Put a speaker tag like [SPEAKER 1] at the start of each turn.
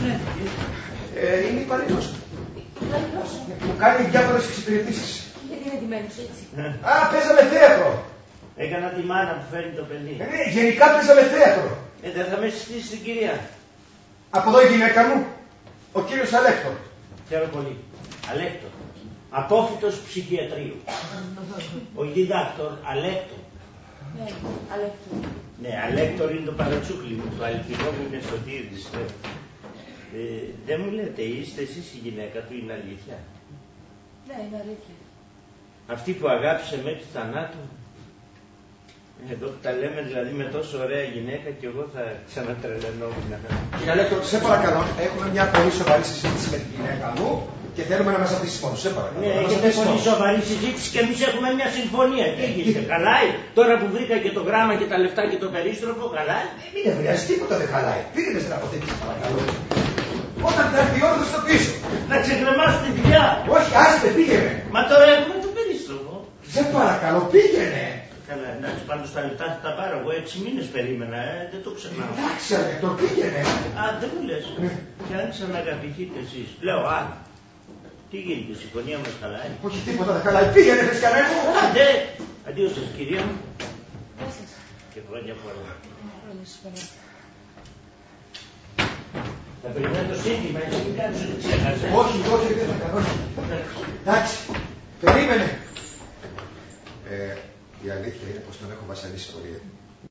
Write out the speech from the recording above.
[SPEAKER 1] Είναι υπαλλήλος. Μου κάνει διάφορες εξυπηρετήσεις.
[SPEAKER 2] Γιατί είναι ντυμένος έτσι?
[SPEAKER 1] Α, παίζαμε θέατρο.
[SPEAKER 3] Έκανα τη μάνα που φέρνει το παιδί.
[SPEAKER 1] Γενικά παίζαμε θέατρο.
[SPEAKER 3] Δεν θα με συστήσει την κυρία.
[SPEAKER 1] Από εδώ η γυναίκα μου, ο κύριος Αλέκτορ.
[SPEAKER 3] Χαίρομαι πολύ. Αλέκτορ. Απόφυτος ψυχιατρίου. Ο διδάκτορ Αλέκτορ.
[SPEAKER 2] Ναι, Αλέκτορ.
[SPEAKER 3] Ναι, Αλέκτορ είναι το παρατσούκλι μου, το αληθινό μου είναι Σωτήρης. Δεν μου λέτε, είστε εσείς η γυναίκα του, είναι αλήθεια?
[SPEAKER 2] Ναι, είναι αλήθεια.
[SPEAKER 3] Αυτή που αγάπησε μέχρι θανάτου. Εδώ που τα λέμε δηλαδή με τόσο ωραία γυναίκα και εγώ θα ξανατρελαινόμουν.
[SPEAKER 1] Κύριε Αλέκτορ, σε παρακαλώ, έχουμε μια πολύ σοβαρή συζήτηση με την γυναίκα μου και θέλουμε να μας αφήσεις μόνο. Σε παρακαλώ.
[SPEAKER 3] Ναι, έχετε πολύ σοβαρή συζήτηση και εμείς έχουμε μια συμφωνία. Τι γίνεται, χαλάει? Τώρα που βρήκα και το γράμμα και τα λεφτά και το περίστροφο, χαλάει?
[SPEAKER 1] Μην ευρεάζει, τίποτα δεν χαλάει. Πήγαινε στην αποθήκη, παρακαλώ. Όταν θα έρθει η ώρα θα στο πίσω.
[SPEAKER 3] Να ξεκρεμάσω τη δουλειά.
[SPEAKER 1] Όχι, άστε, πήγαινε.
[SPEAKER 3] Μα τώρα έχουμε το περίστροφο.
[SPEAKER 1] Σε παρακαλώ, πήγαινε.
[SPEAKER 3] Καλά, εντάξει, πάντως τα λεφτά θα τα πάρω. Εγώ 6 μήνες περίμενα, δεν το ξεχνάω.
[SPEAKER 1] Εντάξει, Αλέκτορ, πήγαινε.
[SPEAKER 3] Α, δεν μου λες. Και αν ξαναγαπηθείτε εσείς. Λέω, τι γίνεται, η συμφωνία μας χαλάει?
[SPEAKER 1] Όχι, τίποτα δεν χαλάει. Πήγαινε, χριστιανέ μου.
[SPEAKER 3] Άντε, αντίο σας, κυρία μου.
[SPEAKER 2] Γεια σας.
[SPEAKER 3] Και χρόνια πολλά.
[SPEAKER 2] Χρόνια σας πολλά.
[SPEAKER 3] Θα περιμένω το σύνθημα, έτσι μην κάνεις ότι ξέχασε.
[SPEAKER 1] Όχι, δεν θα κάνω. Εντάξει, περίμενε. Η αλήθεια είναι πως τον έχω βασανίσει πολύ.